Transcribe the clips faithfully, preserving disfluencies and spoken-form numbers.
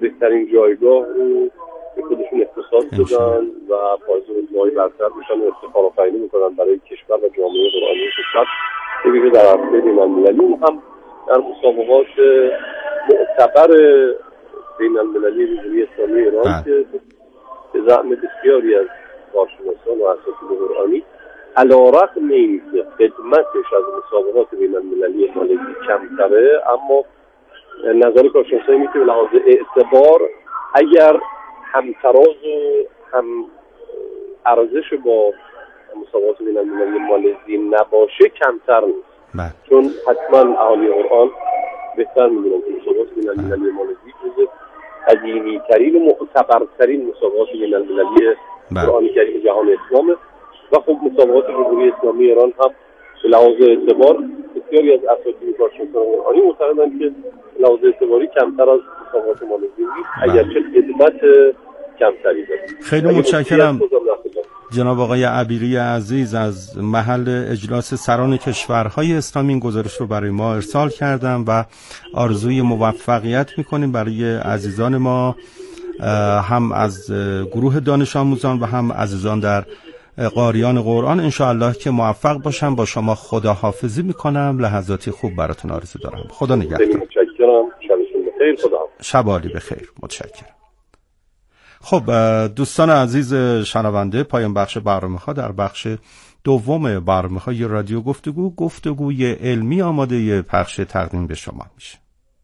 بهترین جایگاه رو به خودشون اختصاص دادن و باعث رتبه‌های برتر میشن و افتخار آفرینی میکنن برای کشور و جامعه قرآنی کشور به ویژه در عرصه بین‌المللی. اون هم در مسابقات معتبر بین‌المللی جمهوری اسلامی ایران که به زعم بسیاری از کارشناسان و اساتید قرآنی علی‌رغم اینکه خدمتش از مسابقات بین‌المللی مالزی کمتره، اما نظر کارشناسان اینه که به لحاظ اعتبار اگر همتراز و هم ارزش با مسابقات بین‌المللی مالزی نباشه کمتر نیست. بله. چون حتما اهالی قرآن بهتر می‌دونن که مسابقات بین‌المللی مالزی جزو قدیمی‌ترین و معتبرترین مسابقات بین‌المللی قرآن کریم جهان اسلامه و خب مسابقات جمهوری اسلامی ایران هم به لحاظ اعتبار بسیاری از اساتید کارشناسان قرآنی معتقدند که به لحاظ اعتباری کمتر از مسابقات مالزی نیست، اگرچه خدمت کمتری داره. خیلی متشکرم جناب آقای عبیری عزیز. از محل اجلاس سران کشورهای اسلامی این گزارش رو برای ما ارسال کردم و آرزوی موفقیت میکنیم برای عزیزان ما، هم از گروه دانش آموزان و هم عزیزان در قاریان قرآن. انشاءالله که موفق باشم. با شما خداحافظی میکنم. لحظاتی خوب براتون آرزو دارم. خدا نگهدار. متشکرم. شبتون بخیر. خدا. شب عالی بخیر. متشکرم. خب دوستان عزیز شنونده، پایان بخش برنامه‌ها در بخش دوم برنامه‌های رادیو گفتگو، گفتگوی علمی آماده پخش تقدیم به شما میشه.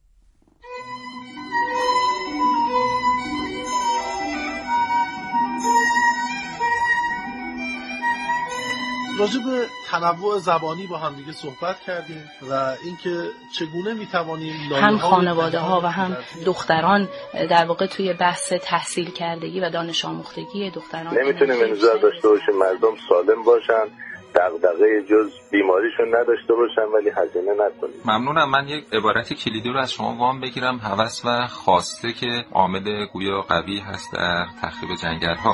راجع به تنوع زبانی با هم دیگه صحبت کردیم و اینکه چگونه میتوانیم هم خانواده ها و هم دختران در واقع توی بحث تحصیل کردگی و دانش آموختگی دختران نمیتونیم انتظار داشته باشیم مردم سالم باشن، دغدغه جز بیماریشون نداشته باشن ولی هزینه نکنیم. ممنونم. من یک عبارت کلیدی رو از شما وام بگیرم. هوس و خواسته که عامل گویا قوی هست در تخریب جنگل‌ها.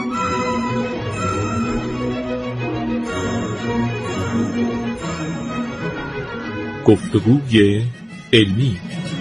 گفتگوی علمی.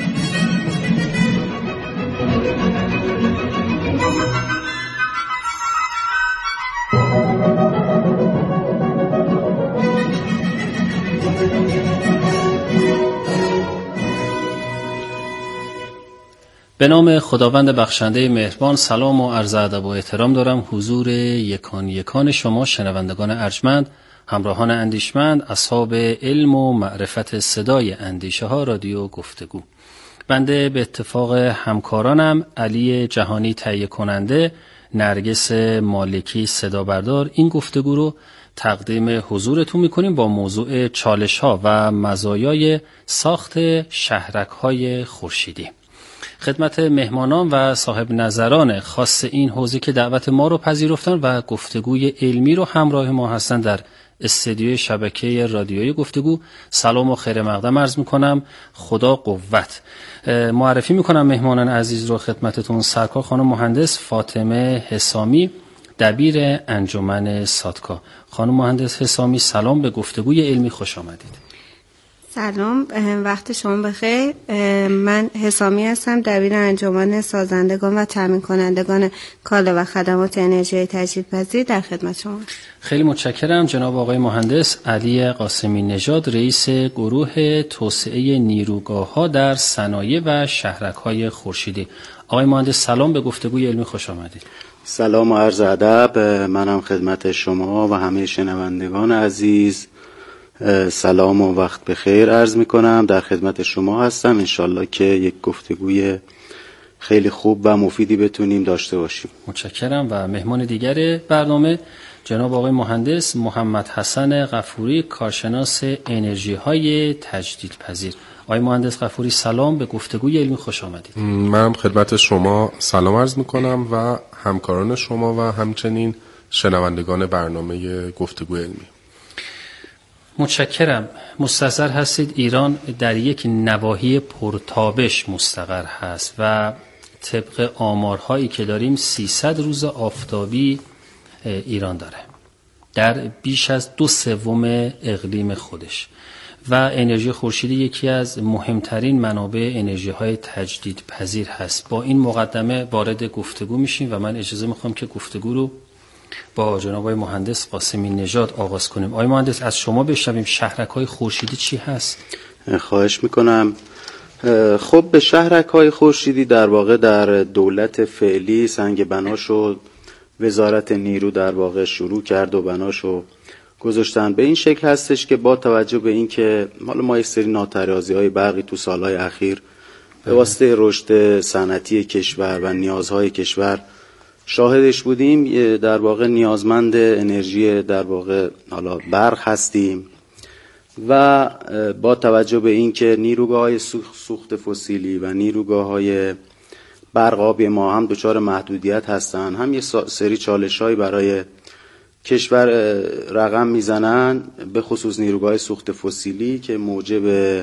به نام خداوند بخشنده مهربان، سلام و عرض ادب و احترام دارم حضور یکان یکان شما شنوندگان ارجمند، همراهان اندیشمند، اصحاب علم و معرفت صدای اندیشه ها رادیو گفتگو. بنده به اتفاق همکارانم علی جهانی تهیه کننده، نرگس مالکی صدا بردار، این گفتگو رو تقدیم حضورتون میکنیم با موضوع چالش ها و مزایای ساخت شهرک های خورشیدی. خدمت مهمانان و صاحب نظران خاص این حوزه که دعوت ما رو پذیرفتن و گفتگوی علمی رو همراه ما هستن در استدیوی شبکه رادیویی گفتگو، سلام و خیر مقدم عرض میکنم. خدا قوت. معرفی میکنم مهمانان عزیز رو خدمتتون. سرکار خانم مهندس فاطمه حسامی، دبیر انجمن سادکا. خانم مهندس حسامی سلام، به گفتگوی علمی خوش آمدید. سلام، وقت شما بخیر. من حسامی هستم، دبیر انجمن سازندگان و تامین کنندگان کالا و خدمات انرژی تجدیدپذیر در خدمت شما. خیلی متشکرم. جناب آقای مهندس علی قاسمی نژاد، رئیس گروه توسعه نیروگاه‌ها در صنایع و شهرک‌های خورشیدی. آقای مهندس سلام، به گفتگوی علمی خوش آمدید. سلام و عرض ادب. منم خدمت شما و همه شنوندگان عزیز سلام و وقت بخیر عرض می کنم. در خدمت شما هستم. انشالله که یک گفتگوی خیلی خوب و مفیدی بتونیم داشته باشیم. متشکرم. و مهمان دیگر برنامه جناب آقای مهندس محمد حسن غفوری، کارشناس انرژی های تجدیدپذیر. آقای مهندس غفوری سلام، به گفتگوی علمی خوش آمدید. من خدمت شما سلام عرض می کنم و همکاران شما و همچنین شنوندگان برنامه گفتگوی علمی. متشکرم. مستظر هستید ایران در یک نواحی پرتابش مستقر هست و طبق آمارهایی که داریم سیصد روز آفتابی ایران داره در بیش از دو سوم اقلیم خودش و انرژی خورشیدی یکی از مهمترین منابع انرژی های تجدید پذیر هست. با این مقدمه وارد گفتگو میشیم و من اجازه میخوام که گفتگو رو با جناب آقای مهندس قاسمی نژاد آغاز کنیم. آقای مهندس از شما بشنویم شهرک های خورشیدی چی هست؟ خواهش میکنم. خب به شهرک های خورشیدی در واقع در دولت فعلی سنگ بناشو وزارت نیرو در واقع شروع کرد و بناشو گذاشتن. به این شکل هستش که با توجه به این که حالا ما یک سری ناترازی‌های برقی تو سالهای اخیر به واسطه رشد صنعتی کشور و نیازهای کشور شاهدش بودیم، در واقع نیازمند انرژی در واقع حالا برق هستیم و با توجه به این که نیروگاه‌های سوخت فسیلی و نیروگاه‌های برق آبی ما هم دچار محدودیت هستن، هم یه سری چالش‌هایی برای کشور رقم میزنن، به خصوص نیروگاه سوخت فسیلی که موجب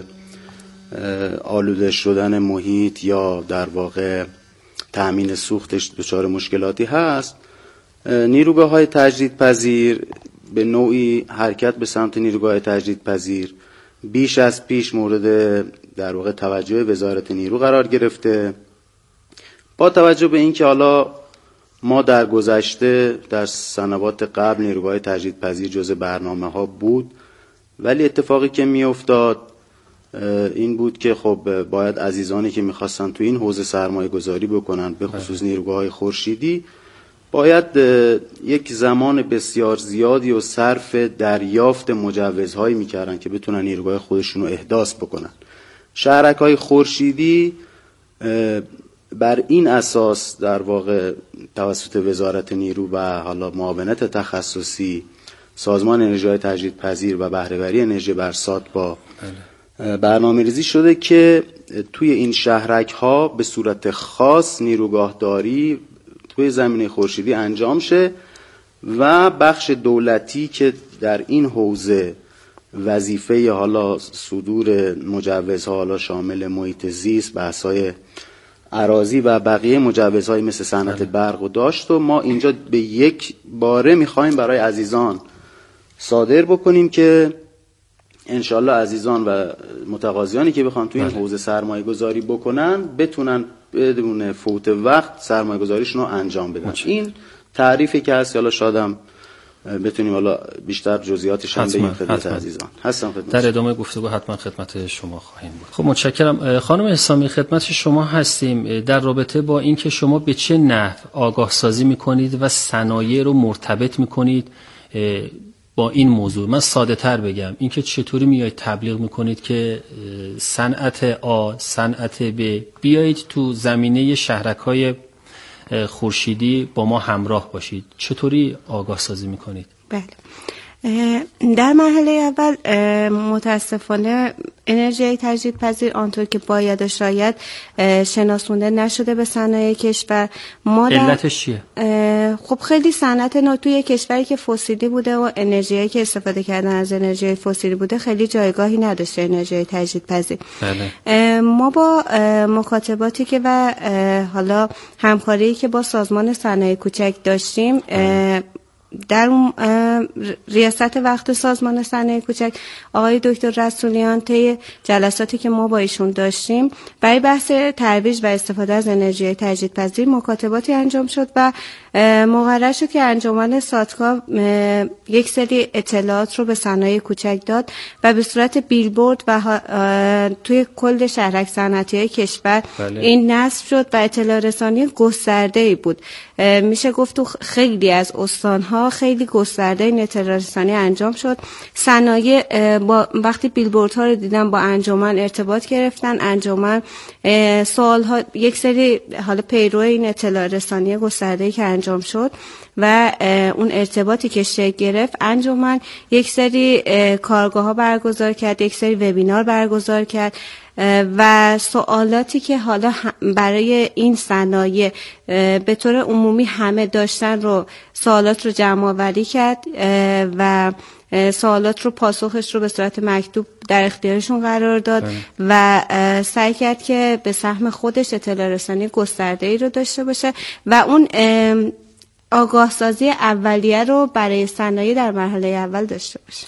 آلوده شدن محیط یا در واقع تأمین سوختش دچار مشکلاتی هست. نیروگاه های تجدیدپذیر به نوعی حرکت به سمت نیروگاه تجدیدپذیر بیش از پیش مورد در واقع توجه وزارت نیرو قرار گرفته. با توجه به اینکه حالا ما در گذشته در سنوات قبل نیروگاه تجدیدپذیر جزء برنامه ها بود، ولی اتفاقی که می افتاد این بود که خب باید عزیزانی که میخواستن تو این حوزه سرمایه گذاری بکنن به خصوص نیروگاه های خورشیدی باید یک زمان بسیار زیادی و صرف دریافت مجوزهایی میکردن که بتونن نیروگاه خودشون رو احداث بکنن. شهرک های خورشیدی بر این اساس در واقع توسط وزارت نیرو و حالا معاونت تخصصی سازمان انرژی تجدیدپذیر و بهره‌وری انرژی برسات با برنامه ریزی شده که توی این شهرک ها به صورت خاص نیروگاهداری توی زمینه خورشیدی انجام شه و بخش دولتی که در این حوزه وظیفه حالا صدور مجوزها حالا شامل محیط زیست، بحث‌های اراضی و بقیه مجوزهای مثل صنعت برق و داشت و ما اینجا به یک باره میخوایم برای عزیزان صادر بکنیم که انشالله عزیزان و متقاضیانی که بخوان توی این حوزه سرمایه گذاری بکنن بتونن بدون فوت وقت سرمایه گذاریشون رو انجام بدن. مچه. این تعریفی که هست حالا شادم بتونیم حالا بیشتر جزئیاتش هم بگیم خدمت عزیزان. هستم خدمت. در ادامه گفتگو حتما خدمت شما خواهیم بود. خب متشکرم. خانم حسامی خدمت شما هستیم در رابطه با اینکه شما به چه نحو آگاه سازی میکنید و صنایع رو مرتبط میکنید با این موضوع. من ساده تر بگم اینکه چطوری میایید تبلیغ میکنید که صنعت آ، صنعت ب بیایید تو زمینه شهرک‌های خورشیدی با ما همراه باشید. چطوری آگاه سازی میکنید؟ بله. در مرحله اول متاسفانه انرژی تجدیدپذیر آنطور که باید و شاید شناسونده نشده به صنایع کشور. ما علتش چیه؟ خب خیلی صنعت نو توی کشوری که فسیلی بوده و انرژیایی که استفاده کردن از انرژی فسیلی بوده خیلی جایگاهی نداشته انرژی تجدیدپذیر. بله. ما با مکاتباتی که و حالا همکاری که با سازمان صنایع کوچک داشتیم بله. در اون ریاست وقت سازمان صنایع کوچک آقای دکتر رسولیان طی جلساتی که ما با ایشون داشتیم برای بحث ترویج و استفاده از انرژی تجدیدپذیر مکاتباتی انجام شد و مقرر شد که انجمن ساتکا یک سری اطلاعات رو به صنایع کوچک داد و به صورت بیلبورد و توی کل شهرک صنعتی کشور بله. این نصب شد و اطلاع رسانی گسترده‌ای بود. میشه گفت تو خیلی از استان‌ها خیلی گسترده این اطلاع رسانی انجام شد. صنایع با وقتی بیلبوردها رو دیدن با انجمن ارتباط گرفتن، انجمن سوال‌ها یک سری حالا پیرو این اطلاع رسانی گسترده‌ای که انجام شد و اون ارتباطی که شکل گرفت انجمن یک سری کارگاه‌ها برگزار کرد، یک سری وبینار برگزار کرد و سوالاتی که حالا برای این صنایع به طور عمومی همه داشتن رو سوالات رو جمع آوری کرد و سوالات رو پاسخش رو به صورت مکتوب در اختیارشون قرار داد بله. و سعی کرد که به سهم خودش اطلاع رسانی گسترده‌ای رو داشته باشه و اون آگاه سازی اولیه رو برای صنایع در مرحله اول داشته باشه.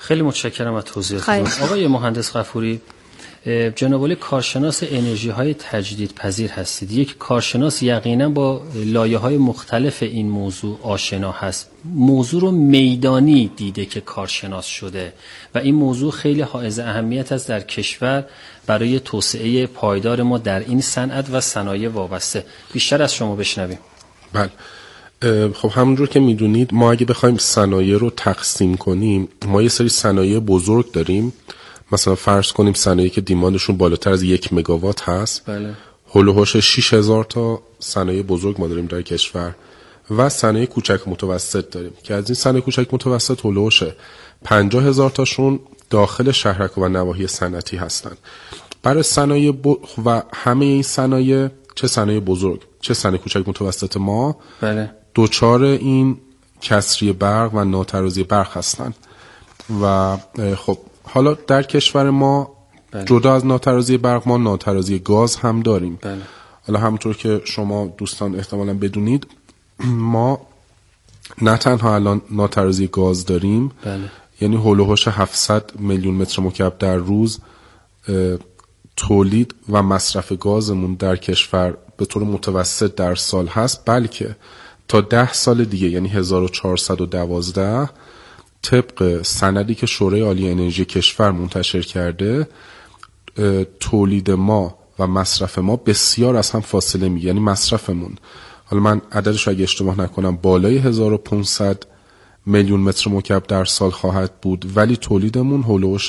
خیلی متشکرم از توضیحاتتون. آقای مهندس غفوری، جناب عالی کارشناس انرژی های تجدید پذیر هستید. یک کارشناس یقینا با لایه های مختلف این موضوع آشنا هست. موضوع رو میدانی دیده که کارشناس شده و این موضوع خیلی حائز اهمیت است در کشور برای توسعه پایدار ما در این صنعت و صنایع وابسته. بیشتر از شما بشنویم. بله. خب همونجور که میدونید ما اگه بخوایم صنایع رو تقسیم کنیم، ما یه سری صنایع بزرگ داریم. مثلا فرض کنیم صنایعی که دیماندشون بالاتر از یک مگاوات هست. بله. هول و هوش شش هزار تا صنایع بزرگ ما داریم در کشور و صنایع کوچک متوسط داریم که از این صنایع کوچک متوسط هول و هوش پنجاه هزار تاشون داخل شهرک و نواحی صنعتی هستن. برای صنایع ب... و همه این صنایع، چه صنایع بزرگ چه صنایع کوچک متوسط ما، بله، دوچار این کسری برق و ناترازی برق هستن. و خب حالا در کشور ما بله. جدا از ناترازی برق ما ناترازی گاز هم داریم. بله. حالا همونطور که شما دوستان احتمالاً بدونید ما نه تنها الان ناترازی گاز داریم، بله. یعنی هول و هوش هفتصد میلیون متر مکعب در روز تولید و مصرف گازمون در کشور به طور متوسط در سال هست، بلکه تا ده سال دیگه یعنی هزار و چهارصد و دوازده طبق سندی که شورای عالی انرژی کشور منتشر کرده تولید ما و مصرف ما بسیار از هم فاصله می، یعنی مصرفمون، حالا من عددش رو اگه اشتباه نکنم بالای هزار و پانصد میلیون متر مکعب در سال خواهد بود، ولی تولیدمون هولوش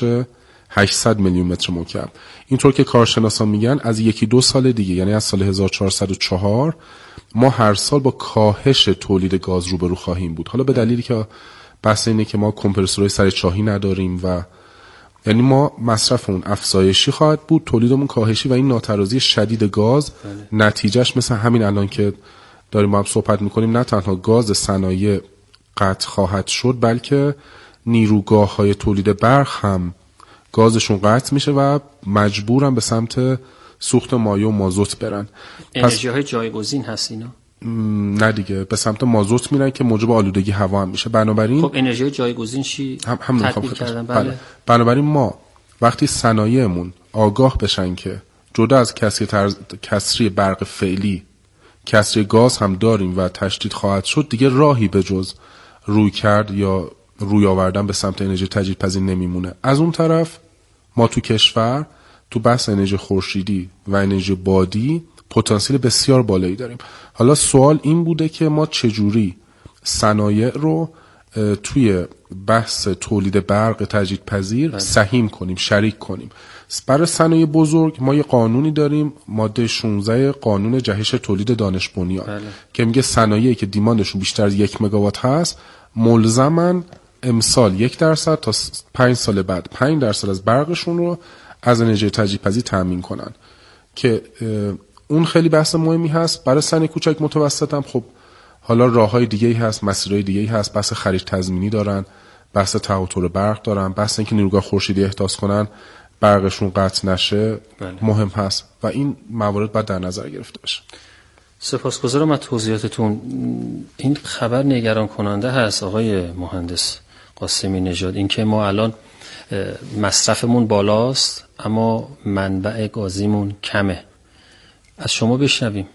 هشتصد میلیون متر مکعب. اینطور که کارشناسان میگن از یکی دو سال دیگه یعنی از سال هزار و چهارصد و چهار ما هر سال با کاهش تولید گاز روبرو خواهیم بود. حالا به دلیلی که بحث اینه که ما کمپرسورهای سر چاهی نداریم و یعنی ما مصرفمون افزایشی خواهد بود، تولیدمون کاهشی و این ناترازی شدید گاز بله. نتیجهش مثل همین الان که داریم با هم صحبت میکنیم، نه تنها گاز صنایع قطع خواهد شد بلکه نیروگاه های تولید برق هم گازشون قطع میشه و مجبورن به سمت سوخت مایع و مازوت برن. انرژی های جایگزین هست اینا؟ نه دیگه، به سمت مازوت میرن که موجب آلودگی هوا هم میشه. بنابراین خب انرژی جایگزین چی هم هم تطبیق کردن؟ بله. بله. بنابراین ما وقتی صنایعمون آگاه بشن که جدا از کسری ترز... کسری برق فعلی کسری گاز هم داریم و تشدید خواهد شد، دیگه راهی به جز روی کرد یا روی آوردن به سمت انرژی تجدیدپذیر نمیمونه. از اون طرف ما تو کشور تو بحث انرژی خورشیدی و انرژی بادی پتانسیل بسیار بالایی داریم. حالا سوال این بوده که ما چجوری صنایع رو توی بحث تولید برق تجدیدپذیر سهیم کنیم، شریک کنیم. برای صنایع بزرگ ما یه قانونی داریم، ماده شانزده قانون جهش تولید دانش بنیان بله. که میگه صنایعی که دیماندشون بیشتر از یک مگاوات هست ملزمن امسال یک درصد تا پنج سال بعد پنج درصد از برقشون رو از انرژی تجدیدپذیر تامین کنن، که اون خیلی بحث مهمی هست. برای صنایع کوچک متوسط هم خب حالا راههای دیگه‌ای هست، مسیرهای دیگه‌ای هست، بحث خرید تضمینی دارن، بحث تهاتر برق دارن، بحث اینکه نیروگاه خورشیدی احداث کنن برقشون قطع نشه بله. مهم هست و این موارد باید در نظر گرفته بشه. سپاسگزارم از توضیحاتتون. این خبر نگران کننده هست آقای مهندس قاسمی نژاد، اینکه ما الان مصرفمون بالاست اما منبع گازیمون کمه. از شما بشنویم.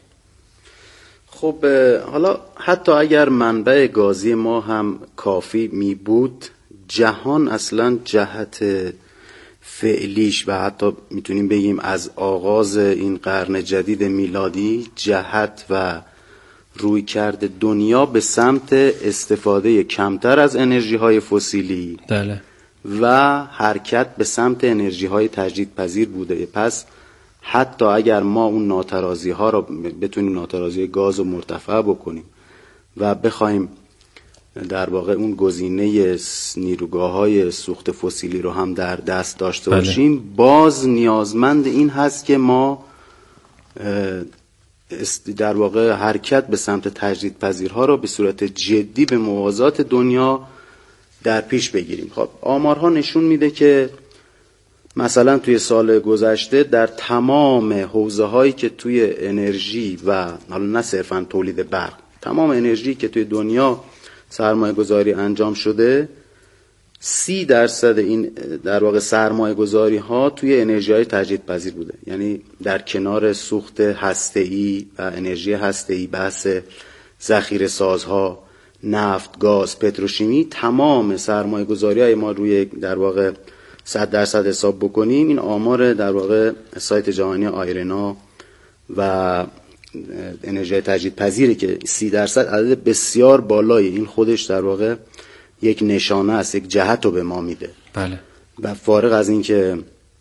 خب حالا حتی اگر منبع گازی ما هم کافی می بود، جهان اصلا جهت فعلیش و حتی میتونیم بگیم از آغاز این قرن جدید میلادی جهت و روی کرده دنیا به سمت استفاده کمتر از انرژی های فسیلی بله. و حرکت به سمت انرژی های تجدیدپذیر بوده. پس حتی اگر ما اون ناترازی ها رو بتونیم ناترازی گاز رو مرتفع بکنیم و بخوایم در واقع اون گزینه نیروگاه های سوخت فسیلی رو هم در دست داشته باشیم بله. باز نیازمند این هست که ما در واقع حرکت به سمت تجدیدپذیرها رو به صورت جدی به موازات دنیا در پیش بگیریم. خب آمارها نشون میده که مثلا توی سال گذشته در تمام حوزه هایی که توی انرژی و حالا نه صرفا تولید برق، تمام انرژی که توی دنیا سرمایه گذاری انجام شده، سی درصد این در واقع سرمایه گذاری ها توی انرژی های تجدیدپذیر بوده. یعنی در کنار سوخت هسته‌ای و انرژی هسته‌ای، بحث ذخیره سازها، نفت، گاز، پتروشیمی، تمام سرمایه گذاری های ما روی در واقع صد درصد حساب بکنیم، این آمار در واقع سایت جهانی آیرنا و انرژی تجدیدپذیره که سی درصد عدد بسیار بالایی، این خودش در واقع یک نشانه است، یک جهت رو به ما میده. بله. و فارغ از این که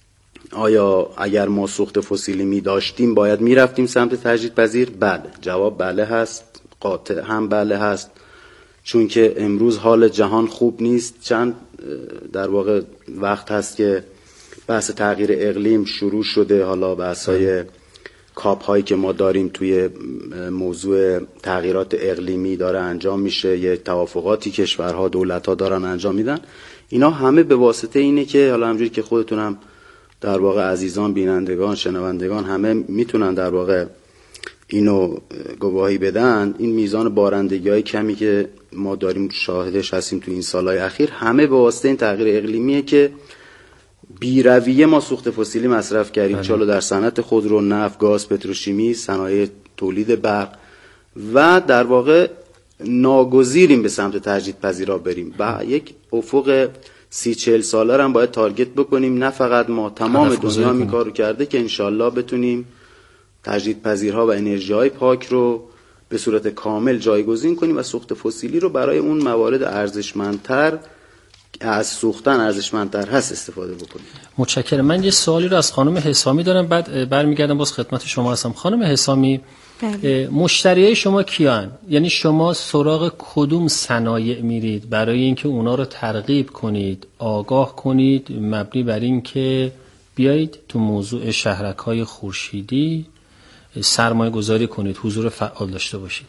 آیا اگر ما سوخت فسیلی می داشتیم باید می رفتیم سمت تجدیدپذیر؟ بله، جواب بله هست، قاطع هم بله هست، چون که امروز حال جهان خوب نیست. چند در واقع وقت هست که بحث تغییر اقلیم شروع شده، حالا بحث‌های کاپ هایی که ما داریم توی موضوع تغییرات اقلیمی داره انجام میشه، یه توافقاتی کشورها دولت‌ها دارن انجام میدن، اینا همه به واسطه اینه که حالا همجوری که خودتونم در واقع عزیزان، بینندگان، شنوندگان همه میتونن در واقع اینو گواهی بدن، این میزان بارندگی های کمی که ما داریم شاهدش هستیم تو این سالهای اخیر همه به واسطه این تغییر اقلیمیه که بی‌رویه ما سوخت فسیلی مصرف کردیم، چالو در صنعت خودرو، نفت، گاز، پتروشیمی، صنایع تولید برق، و در واقع ناگزیریم به سمت تجدیدپذیرا بریم و یک افق سی چهل ساله هم باید تارگت بکنیم. نه فقط ما، تمام دنیا این کارو کرده که انشالله بتونیم تجدیدپذیرها و انرژی های پاک رو به صورت کامل جایگزین کنیم و سوخت فسیلی رو برای اون موارد ارزشمندتر از سوختن ارزشمندتر هست استفاده بکنیم. متشکرم. من یه سوالی رو از خانم حسامی دارم، بعد برمیگردم باز خدمت شما هستم. خانم حسامی، مشتریای شما کیان؟ یعنی شما سراغ کدوم صنایع میرید برای اینکه اونا رو ترغیب کنید، آگاه کنید، مبنی بر این که بیایید تو موضوع شهرک‌های خورشیدی سرمایه گذاری کنید، حضور فعال داشته باشید؟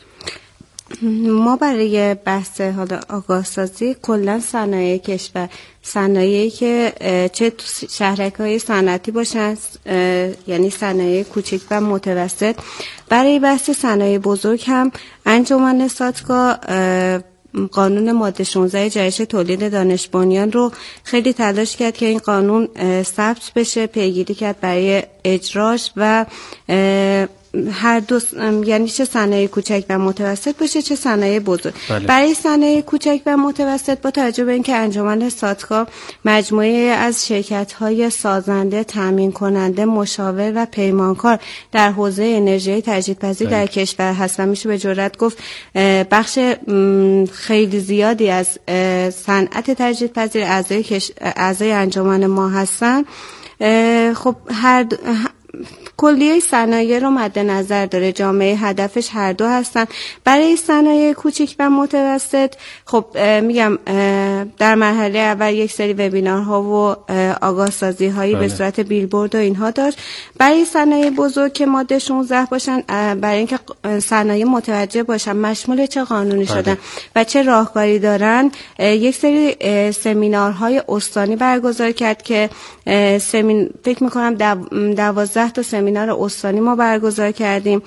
ما برای بحث حالا آگاه سازی کلا صنایع کشور، صنایعی که چه شهرک‌های صنعتی باشن، یعنی صنایع کوچک و متوسط، برای بحث صنایع بزرگ هم انجمن ساتکا قانون ماده شانزده جهش تولید دانش بنیان رو خیلی تلاش کرد که این قانون ثبت بشه، پیگیری کرد برای اجراش و هر دو، یعنی چه صنایع کوچک و متوسط باشه چه صنایع بزرگ. بله. برای صنایع کوچک و متوسط با توجه به اینکه انجمن ساتکا مجموعه از شرکت‌های سازنده، تامین کننده، مشاور و پیمانکار در حوزه انرژی تجدیدپذیر در کشور هست و میشه به جرئت گفت بخش خیلی زیادی از صنعت تجدیدپذیر اعضای اعضای انجمن ما هستن. خب هر دو کلیه صنایع رو مد نظر داره، جامعه هدفش هر دو هستن. برای صنایع کوچک و متوسط خب میگم در مرحله اول یک سری وبینارها و آگاه سازی هایی به صورت بیلبورد و اینها داشت. برای صنایع بزرگ که ماده شانزده باشن، برای اینکه صنایع متوجه باشن مشمول چه قانونی بله. شدن و چه راهکاری دارن، یک سری سمینارهای استانی برگزار کرد که سمین فکر میکنم دوازده تا سمینار استانی ما برگزار کردیم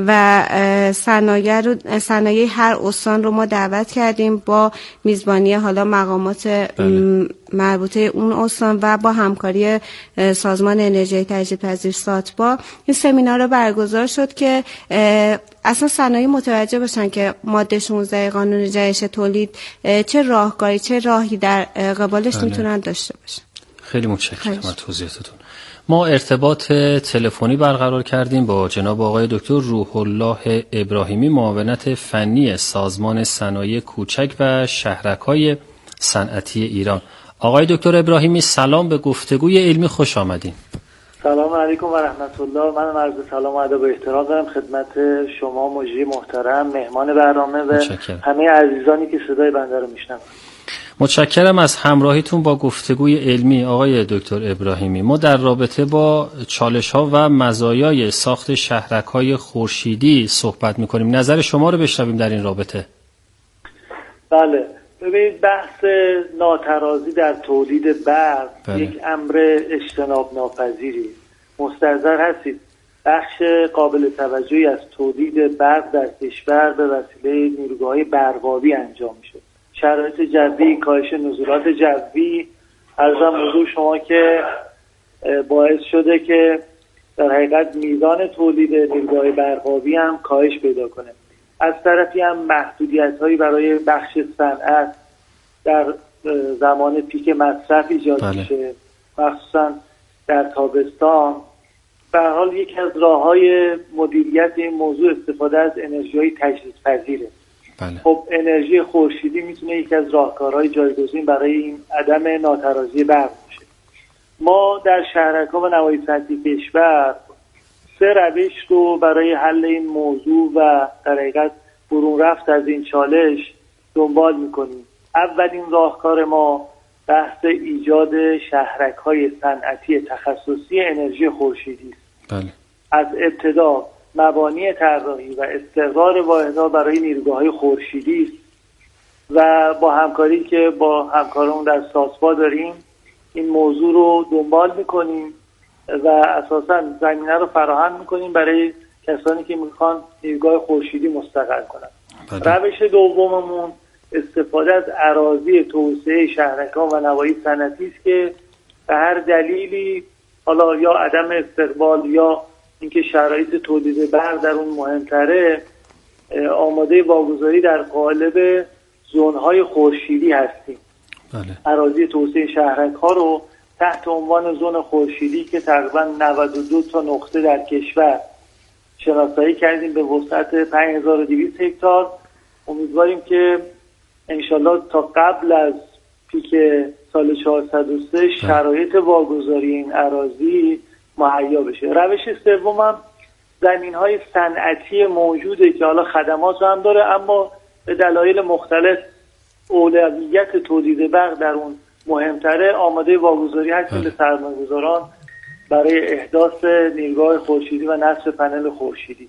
و صنایع رو صنایع هر استان رو ما دعوت کردیم با میزبانی حالا مقامات بله. مربوطه اون استان و با همکاری سازمان انرژی تجدیدپذیر ساتبا این سمینار رو برگزار شد که اصلا صنایع متوجه باشن که ماده شانزده قانون جهش تولید چه راهکاری چه راهی در قبالش بله. میتونن داشته باشن. خیلی متشکرم از توضیحاتتون. ما ارتباط تلفنی برقرار کردیم با جناب آقای دکتر روح الله ابراهیمی، معاونت فنی سازمان صنایع کوچک و شهرک‌های صنعتی ایران. آقای دکتر ابراهیمی سلام، به گفتگوی علمی خوش آمدین. سلام علیکم و رحمت الله. من عرض سلام و ادب و احترام دارم خدمت شما مجری محترم، مهمان برنامه و متشکرم. همه عزیزانی که صدای بنده رو میشنون. متشکرم از همراهیتون با گفتگوی علمی. آقای دکتر ابراهیمی، ما در رابطه با چالش‌ها و مزایای ساخت شهرک‌های خورشیدی صحبت می‌کنیم. نظر شما رو بشنویم در این رابطه. بله، ببینید بحث ناترازی در تولید برق بله. یک امر اجتناب ناپذیری. مستحضر هستید بخش قابل توجهی از تولید برق در کشور به وسیله نیروگاه‌های برق‌آبی انجام میشه. شرایط جوی، کاهش نزولات جوی، عرضم حضور شما که باعث شده که در حقیقت میزان تولید نیروگاه برقابی هم کاهش پیدا کنه. از طرفی هم محدودیت هایی برای بخش صنعت در زمان پیک مصرف ایجاد بله. میشه، مخصوصا در تابستان. به هر حال یکی از راه‌های مدیریت این موضوع استفاده از انرژی‌های تجدیدپذیره. بله. خب انرژی خورشیدی میتونه یکی از راهکارهای جایگزین برای این عدم ناترازی برق باشه. ما در شهرک‌ها و نواحی صنعتی کشور سه روش رو برای حل این موضوع و در حقیقت برون رفت از این چالش دنبال میکنیم. اولین راهکار ما بحث ایجاد شهرک‌های صنعتی تخصصی انرژی خورشیدی است. بله. از ابتدا مبانی طراحی و استقرار واحدها برای نیروگاه‌های خورشیدی است و با همکاری که با همکاران در ساسپا داریم این موضوع رو دنبال میکنیم و اساساً زمینه رو فراهم میکنیم برای کسانی که میخوان نیروگاه خورشیدی مستقر کنند. بله. روش دوممون استفاده از اراضی توسعه شهرک‌ها و نواحی صنعتی است که به هر دلیلی، حالا یا عدم استقبال یا اینکه شرایط تولید برق در اون مهمتره، آماده واگذاری در قالب زون‌های خورشیدی هستیم. بله. اراضی توسعه شهرک‌ها رو تحت عنوان زون خورشیدی که تقریبا نود و دو تا نقطه در کشور شناسایی کردیم به وسعت پنج هزار و دویست هکتار. امیدواریم که انشالله تا قبل از پیک سال چهارصد و سه شرایط واگذاری این اراضی مهیا بشه. روش سوم هم زمین‌های صنعتی موجوده که حالا خدمات هم داره اما به دلایل مختلف اولویت تولید برق در اون مهمتره. آماده واگذاری هستیم به سرمایه‌گذاران برای احداث نیروگاه خورشیدی و نصب پنل خورشیدی.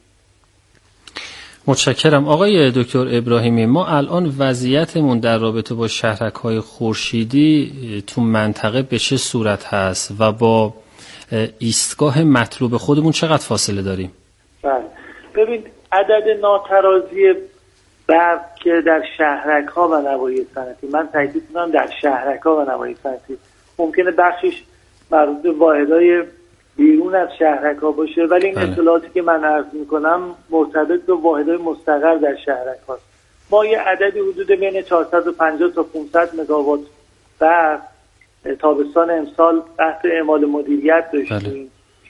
متشکرم. آقای دکتر ابراهیمی، ما الان وضعیتمون در رابطه با شهرک‌های خورشیدی تو منطقه به چه صورت هست و با ایستگاه مطلوب خودمون چقدر فاصله داریم؟ بله. ببین عدد ناترازی برق که در شهرک‌ها و نواحی صنعتی، من تاکید می‌کنم در شهرک‌ها و نواحی صنعتی، ممکنه بخشش مربوط به واحدهای بیرون از شهرک‌ها باشه ولی این اطلاعاتی که من عرض می‌کنم مرتبط به واحدهای مستقر در شهرک‌هاست. ما یه عددی حدود بین چهارصد و پنجاه تا پانصد مگاوات برق تابستان امسال تحت اعمال مدیریت داشتیم.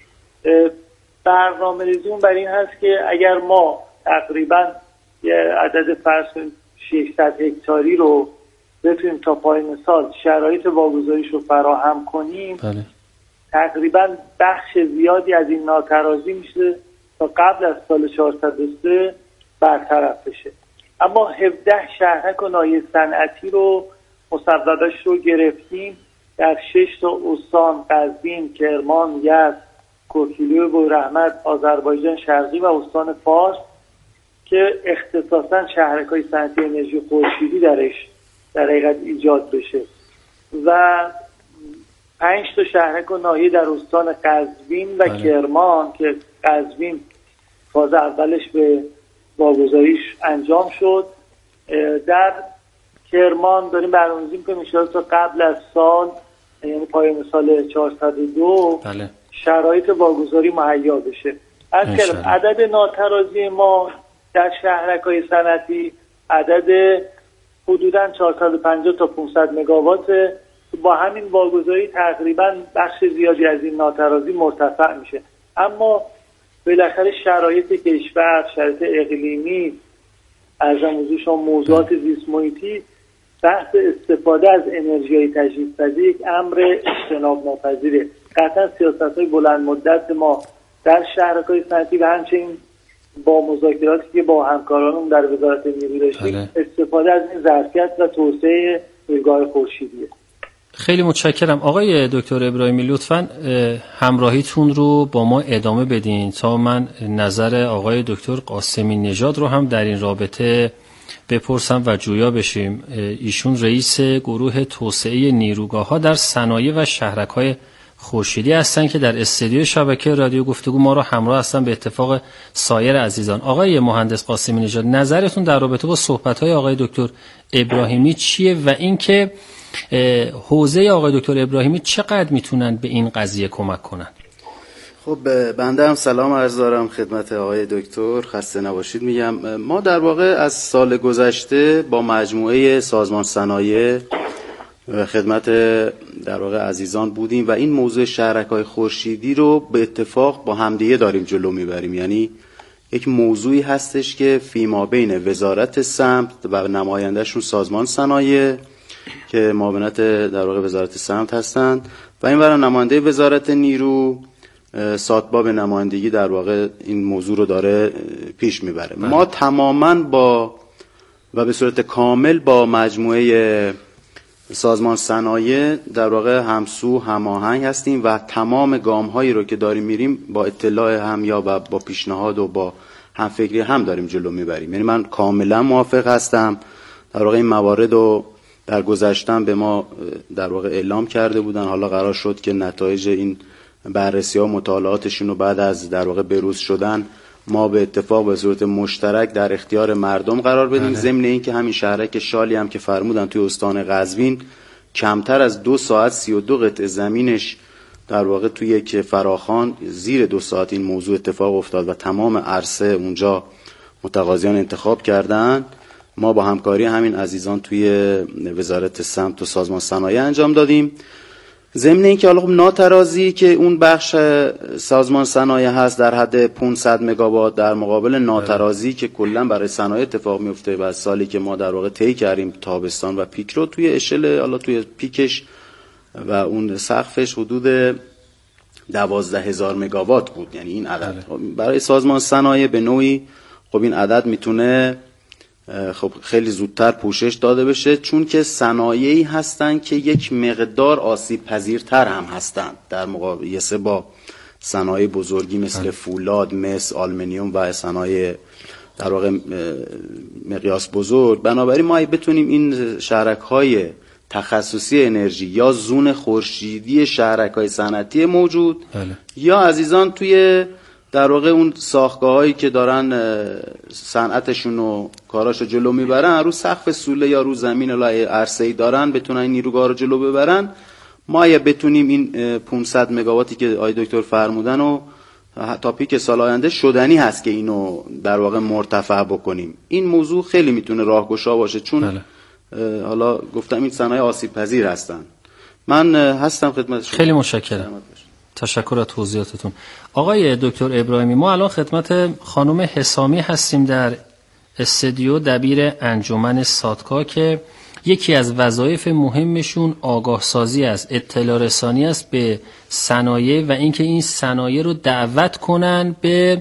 برنامه‌ریزیمون برای این هست که اگر ما تقریباً یه عدد فرض ششصد هکتاری رو بتونیم تا پایان سال شرایط واگذاریش رو فراهم کنیم، بله. تقریبا بخش زیادی از این ناترازی میشه تا قبل از سال چهارصد و سه برطرف بشه. اما هفده شهرک و ناحیه صنعتی رو مصوبه‌اش رو گرفتیم در شش تا استان: قزوین، کرمان، یزد، کوکیلو، بویراحمد، آذربایجان شرقی و استان فارس که اختصاصا شهرک‌های صنعتی انرژی خورشیدی درش در حقیقت ایجاد بشه و پنج تا شهرک و ناحیه در استان قزوین و بله. کرمان که قزوین فاز اولش به واگذاریش انجام شد. در کرمان داریم برنامه‌ریزی می‌کنیم ان تا قبل از سال، یعنی پایان سال چهارصد و دو بله. شرایط واگذاری مهیا بشه. از کردم عدد ناترازی ما در شهرک‌های صنعتی عدد حدوداً چهارصد و پنجاه تا پانصد مگاوات. با همین واگذاری تقریباً بخش زیادی از این ناترازی مرتفع میشه. اما بالاخره شرایط کشور، شرایط اقلیمی، از موضوع شما موضوعات زیست محیطی، بحث استفاده از انرژی تجدیدپذیر یک امر اجتناب ناپذیره. قطعا سیاست‌های بلند مدت ما در شهرک‌های صنعتی و همچنین با مذاکراتی که با همکارانمون در وزارت نیرو داشتیم استفاده از این ظرفیت و توسعه نیروگاه خورشیدیه. خیلی متشکرم. آقای دکتر ابراهیمی لطفاً همراهیتون رو با ما ادامه بدین تا من نظر آقای دکتر قاسمی نژاد رو هم در این رابطه بپرسم و جویا بشیم. ایشون رئیس گروه توسعه نیروگاه‌ها در صنایع و شهرک‌های خورشیدی هستن که در استودیو شبکه رادیو گفتگو ما رو همراه هستن به اتفاق سایر عزیزان. آقای مهندس قاسمی نژاد، نظرتون در رابطه با صحبت‌های آقای دکتر ابراهیمی چیه و اینکه حوزه آقای دکتر ابراهیمی چقدر میتونن به این قضیه کمک کنن؟ خب بنده هم سلام عرض دارم خدمت آقای دکتر، خسته نباشید میگم. ما در واقع از سال گذشته با مجموعه سازمان صنایع خدمت در واقع عزیزان بودیم و این موضوع شهرک‌های خورشیدی رو به اتفاق با همدیگه داریم جلو میبریم. یعنی یک موضوعی هستش که فیما بین وزارت سمت و نمایندهشون سازمان صنایع که معاونت در واقع وزارت سمت هستند و این برای نماینده وزارت نیرو ساتبا به نمایندگی در واقع این موضوع رو داره پیش میبره. ما تماما با و به صورت کامل با مجموعه سازمان صنایع در واقع همسو هماهنگ هستیم و تمام گام هایی رو که داریم میریم با اطلاع هم یا با پیشنهاد و با همفکری هم داریم جلو میبریم. یعنی من کاملا موافق هستم. در واقع این موارد رو در گذشتن به ما در واقع اعلام کرده بودن، حالا قرار شد که نتایج این بررسی ها و مطالعاتشون رو بعد از در واقع بروز شدن ما به اتفاق به صورت مشترک در اختیار مردم قرار بدیم. ضمن این که همین شهرک شالی هم که فرمودن توی استان قزوین کمتر از دو ساعت سی و دو قطعه زمینش در واقع توی یک فراخوان زیر دو ساعت این موضوع اتفاق افتاد و تمام عرصه اونجا متقاضیان انتخاب کردن. ما با همکاری همین عزیزان توی وزارت سمت و سازمان صنایع انجام دادیم. ضمن این که حالا خب ناترازی که اون بخش سازمان صنایع هست در حد پانصد مگاوات در مقابل ناترازی که کلا برای صنایع اتفاق میفته و سالی که ما در واقع طی کردیم تابستان و پیک رو توی اشل حالا توی پیکش و اون سقفش حدود دوازده هزار مگاوات بود. یعنی این عدد برای سازمان صنایع به نوعی خب این عدد میتونه خب خیلی زودتر پوشش داده بشه، چون که صنایعی هستن که یک مقدار آسیب پذیرتر هم هستن در مقایسه با صنایع بزرگی مثل فولاد، مس، آلومینیوم و صنایع در واقع مقیاس بزرگ. بنابراین ما بتونیم این شهرک‌های تخصصی انرژی یا زون خورشیدی شهرک‌های صنعتی موجود بله. یا عزیزان توی در واقع اون ساختگاهایی که دارن صنعتشون و کاراشو جلو میبرن رو سقف سوله یا رو زمین لای عرصه‌ای دارن بتونن این نیروگاه رو جلو ببرن. ما یا بتونیم این پانصد مگاواتی که آقای دکتر فرمودن و تا پیک سال آینده شدنی هست که اینو در واقع مرتفع بکنیم. این موضوع خیلی میتونه راهگشا باشه، چون بله. حالا گفتم این صنایع آسیب پذیر هستن. من هستم خدمت شما. خیلی متشکرم. تشکر از توضیحاتتون. آقای دکتر ابراهیمی، ما الان خدمت خانم حسامی هستیم در استودیو، دبیر انجمن سادکا که یکی از وظایف مهمشون آگاه سازی است، اطلاع رسانی است به صنایع و اینکه این صنایع رو دعوت کنن به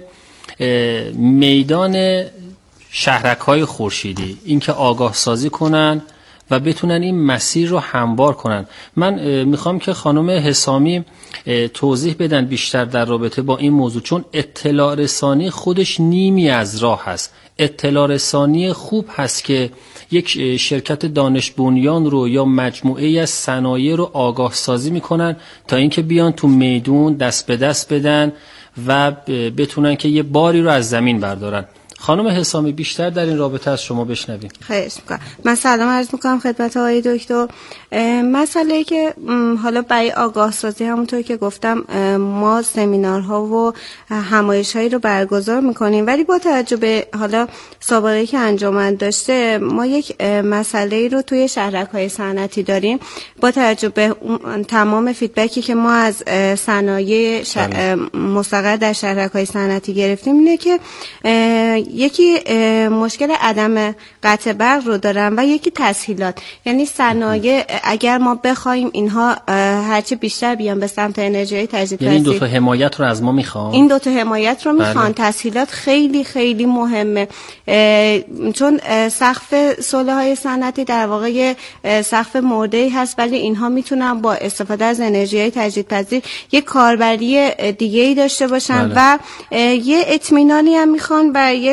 میدان شهرک‌های خورشیدی، اینکه آگاه سازی کنن و بتونن این مسیر رو هموار کنن. من میخوام که خانم حسامی توضیح بدن بیشتر در رابطه با این موضوع، چون اطلاع رسانی خودش نیمی از راه هست. اطلاع رسانی خوب هست که یک شرکت دانش بنیان رو یا مجموعه از صنایع رو آگاه سازی میکنن تا اینکه بیان تو میدون دست به دست بدن و بتونن که یه باری رو از زمین بردارن. خانم حسامی بیشتر در این رابطه از شما بشنویم. خواهش میکنم. من سلام عرض میکنم خدمت آقای دکتر. مسئله که حالا برای آگاه سازی همونطور که گفتم ما سمینارها و همایش‌هایی رو برگزار میکنیم، ولی با توجه به حالا سابقه که انجمن داشته ما یک مسئله رو توی شهرک‌های صنعتی داریم. با توجه به تمام فیدبکی که ما از صنایع شهر... مستقر در شهرک‌های صنعتی گرفتیم اینه که یکی مشکل عدم قطع برق رو دارن و یکی تسهیلات. یعنی صنایع اگر ما بخوایم اینها هرچه بیشتر بیان به سمت انرژی تجدیدپذیر، یعنی این دو تا حمایت رو از ما میخوان این دو تا حمایت رو میخوان. تسهیلات خیلی خیلی مهمه، چون سقف سوله های صنعتی در واقع سقف مرده‌ای هست، ولی اینها میتونن با استفاده از انرژی تجدیدپذیر یک کاربری دیگه‌ای داشته باشن بله. و یه اطمینانی هم میخوان برای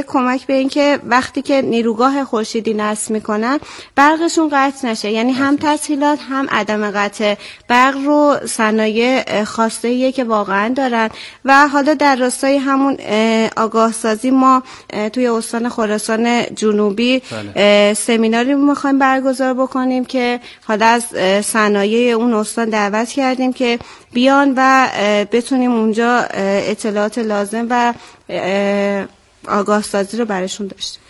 برای کمک به این که وقتی که نیروگاه خورشیدی نصب میکنن برقشون قطع نشه، یعنی هم تسهیلات هم عدم قطع برق رو صنایع خاصه‌ایه که واقعا دارن. و حالا در راستای همون آگاه سازی ما توی استان خراسان جنوبی بله. سمیناری میخوایم برگزار بکنیم که حالا از صنایع اون استان دعوت کردیم که بیان و بتونیم اونجا اطلاعات لازم و آگاه سازی رو برشون داشتیم.